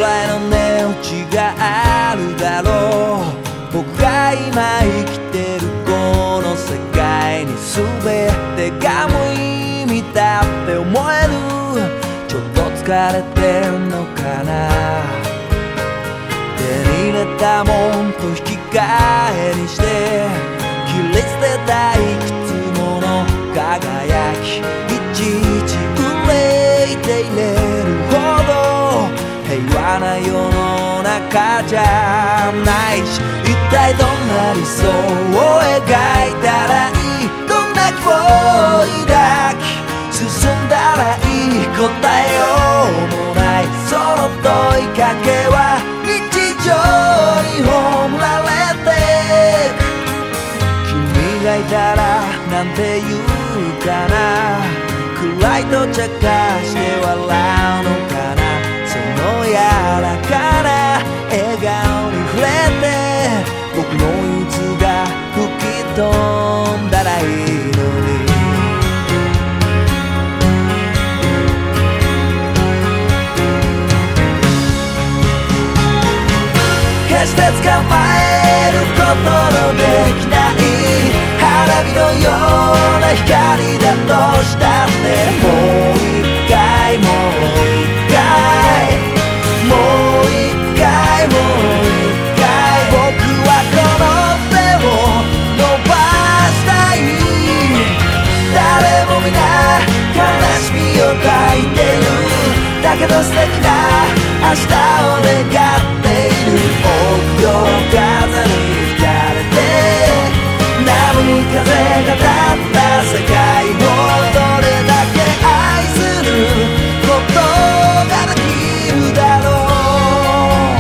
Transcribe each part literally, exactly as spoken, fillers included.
らいの値打ちがあるだろう。僕が今生きてるこの世界に全てが無意味だって思える。ちょっと疲れてんのかな。手に入れたもんと引き換えにして切り捨てたいくつもの輝き、いちいち憂いて入れるほど平和な世の中じゃないし、一体どんな理想を描いたらいい、どんな希望を抱き進んだらいい、答えようもないその問いかけは日常に葬られてく。君がいたらなんて言うかな、暗いと茶化して笑うのかな。その柔らかな笑顔に触れて僕の憂鬱が吹き飛んだらいいのに。決して捕まえることのできない花火のような光だとしたって、もう一回もう一回もう一回もう一回僕はこの手を伸ばしたい。誰も皆悲しみを抱いてる、だけど素敵な明日を願っている。臆病風に吹かれて波に風が立った世界をどれだけ愛することができるだろう。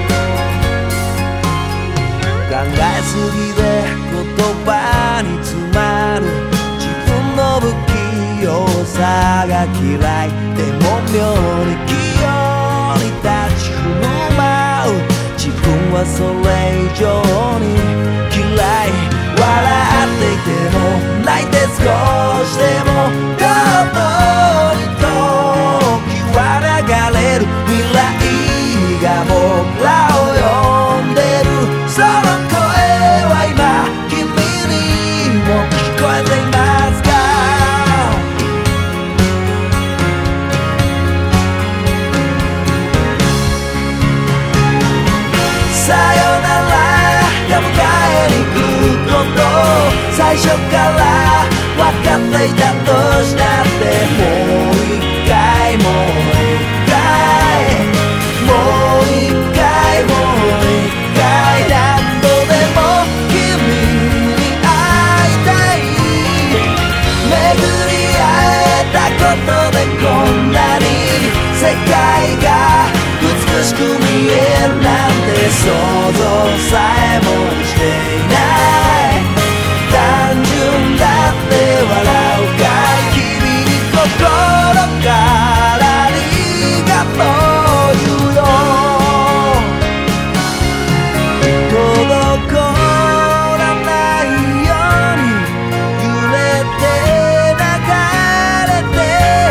考えすぎで言葉に詰まる自分の不器用さが嫌い。でも妙に器用に立ち振る舞う自分はそれ以上に嫌い。笑っていても泣いて少しでもどんどん時は流れる。未来が僕らを呼んでる。その声は今君にも聞こえていますか。さよならが迎えに来ること、最初から分かっていたとしたって、もう一回もう一回もう一回もう一回何度でも君に会いたい。巡り会えたことでこんなに世界が美しく見えるなんて想像さえもしていない。単純だって笑うかい、君に心からありがとう言うよ。滞らないように揺れて流れて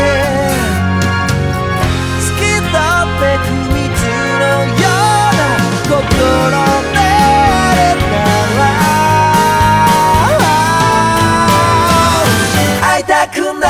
透き通ってく蜜のような心であれたら会いたくな